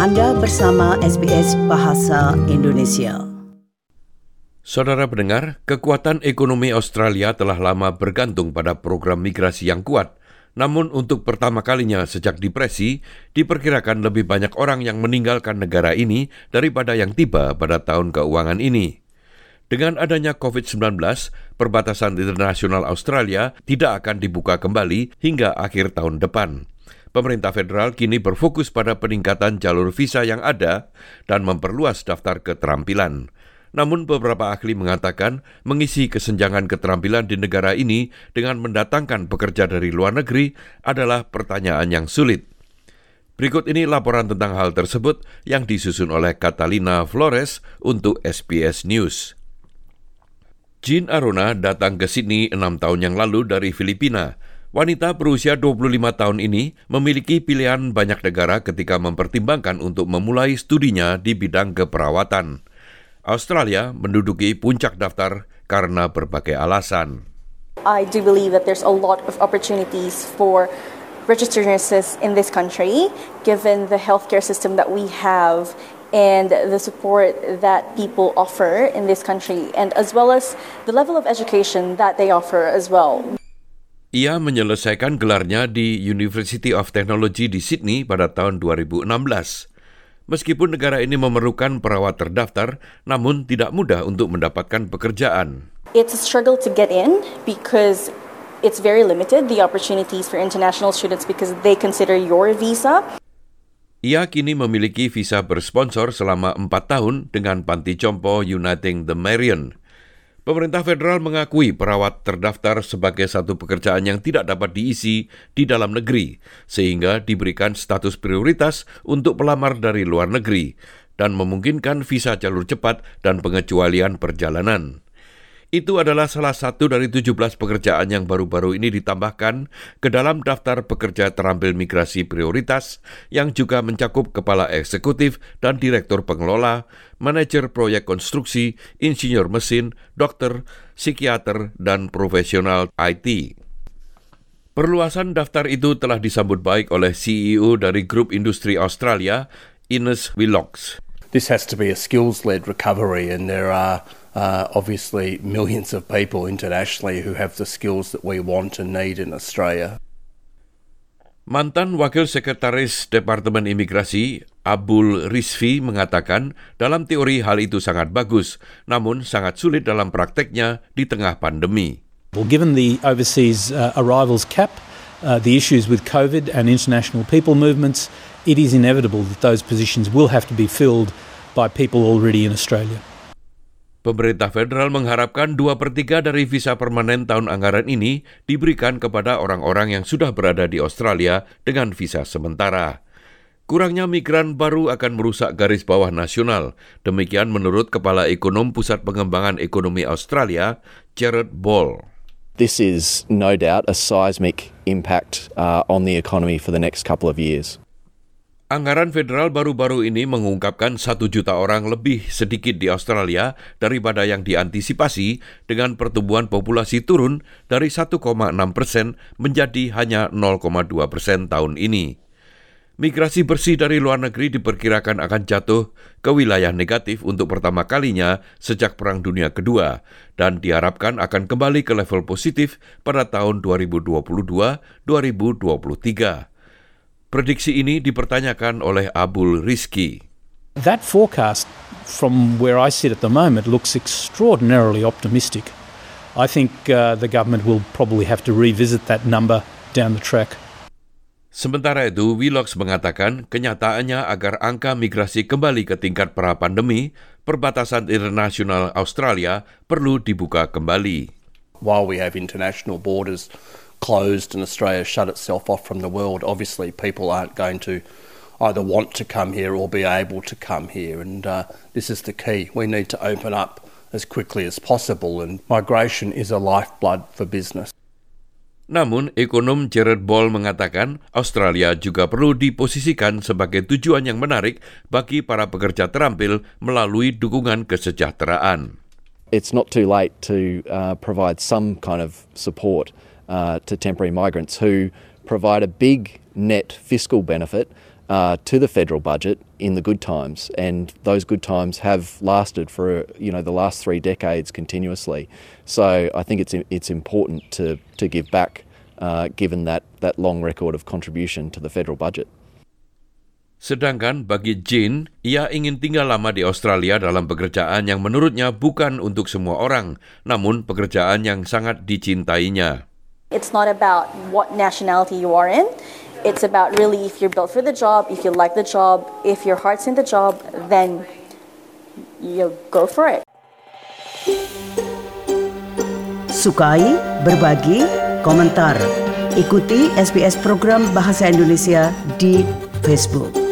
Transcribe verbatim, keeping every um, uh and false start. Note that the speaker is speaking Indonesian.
Anda bersama S B S Bahasa Indonesia. Saudara pendengar, kekuatan ekonomi Australia telah lama bergantung pada program migrasi yang kuat. Namun untuk pertama kalinya sejak depresi, diperkirakan lebih banyak orang yang meninggalkan negara ini daripada yang tiba pada tahun keuangan ini. Dengan adanya covid sembilan belas, perbatasan internasional Australia tidak akan dibuka kembali hingga akhir tahun depan. Pemerintah federal kini berfokus pada peningkatan jalur visa yang ada dan memperluas daftar keterampilan. Namun beberapa ahli mengatakan mengisi kesenjangan keterampilan di negara ini dengan mendatangkan pekerja dari luar negeri adalah pertanyaan yang sulit. Berikut ini laporan tentang hal tersebut yang disusun oleh Catalina Flores untuk S B S News. Jean Arona datang ke Sydney enam tahun yang lalu dari Filipina. Wanita berusia dua puluh lima tahun ini memiliki pilihan banyak negara ketika mempertimbangkan untuk memulai studinya di bidang keperawatan. Australia menduduki puncak daftar karena berbagai alasan. I do believe that there's a lot of opportunities for registered nurses in this country, given the healthcare system that we have and the support that people offer in this country, and as well as the level of education that they offer as well. Ia menyelesaikan gelarnya di University of Technology di Sydney pada tahun dua ribu enam belas. Meskipun negara ini memerlukan perawat terdaftar, namun tidak mudah untuk mendapatkan pekerjaan. It's a struggle to get in because it's very limited, the opportunities for international students, because they consider your visa. Ia kini memiliki visa bersponsor selama empat tahun dengan panti jompo Uniting the Marion. Pemerintah federal mengakui perawat terdaftar sebagai satu pekerjaan yang tidak dapat diisi di dalam negeri, sehingga diberikan status prioritas untuk pelamar dari luar negeri dan memungkinkan visa jalur cepat dan pengecualian perjalanan. Itu adalah salah satu dari tujuh belas pekerjaan yang baru-baru ini ditambahkan ke dalam daftar pekerja terampil migrasi prioritas yang juga mencakup kepala eksekutif dan direktur pengelola, manajer proyek konstruksi, insinyur mesin, dokter, psikiater, dan profesional I T. Perluasan daftar itu telah disambut baik oleh C E O dari Grup Industri Australia, Ines Willox. This has to be a skills-led recovery, and there are uh, obviously millions of people internationally who have the skills that we want and need in Australia. Mantan Wakil Sekretaris Departemen Imigrasi, Abul Rizvi, mengatakan dalam teori hal itu sangat bagus, namun sangat sulit dalam prakteknya di tengah pandemi. Well, given the overseas uh, arrivals cap, uh, the issues with COVID and international people movements, it is inevitable that those positions will have to be filled by people already in Australia. Pemerintah federal mengharapkan dua per tiga dari visa permanen tahun anggaran ini diberikan kepada orang-orang yang sudah berada di Australia dengan visa sementara. Kurangnya migran baru akan merusak garis bawah nasional. Demikian menurut Kepala Ekonom Pusat Pengembangan Ekonomi Australia, Jared Ball. This is no doubt a seismic impact uh, on the economy for the next couple of years. Anggaran federal baru-baru ini mengungkapkan satu juta orang lebih sedikit di Australia daripada yang diantisipasi dengan pertumbuhan populasi turun dari satu koma enam persen menjadi hanya nol koma dua persen tahun ini. Migrasi bersih dari luar negeri diperkirakan akan jatuh ke wilayah negatif untuk pertama kalinya sejak Perang Dunia Kedua dan diharapkan akan kembali ke level positif pada tahun dua ribu dua puluh dua sampai dua ribu dua puluh tiga. Prediksi ini dipertanyakan oleh Abul Rizki. That forecast, from where I sit at the moment, looks extraordinarily optimistic. I think uh, the government will probably have to revisit that number down the track. Sementara itu, Willox mengatakan kenyataannya agar angka migrasi kembali ke tingkat pra-pandemi, perbatasan internasional Australia perlu dibuka kembali. While we have international borders closed and Australia shut itself off from the world, obviously people aren't going to either want to come here or be able to come here, and uh, this is the key. We need to open up as quickly as possible, and migration is a lifeblood for business. Namun, ekonom Jared Ball mengatakan Australia juga perlu diposisikan sebagai tujuan yang menarik bagi para pekerja terampil melalui dukungan kesejahteraan. It's not too late to uh, provide some kind of support uh, to temporary migrants who provide a big net fiscal benefit uh, to the federal budget in the good times, and those good times have lasted for you know the last three decades continuously. So I think it's it's important to to give back, uh, given that that long record of contribution to the federal budget. Sedangkan bagi Jane, ia ingin tinggal lama di Australia dalam pekerjaan yang menurutnya bukan untuk semua orang, namun pekerjaan yang sangat dicintainya. It's not about what nationality you are in. It's about really if you're built for the job, if you like the job, if your heart's in the job, then you go for it. Sukai, berbagi, komentar. Ikuti S B S program Bahasa Indonesia di Facebook.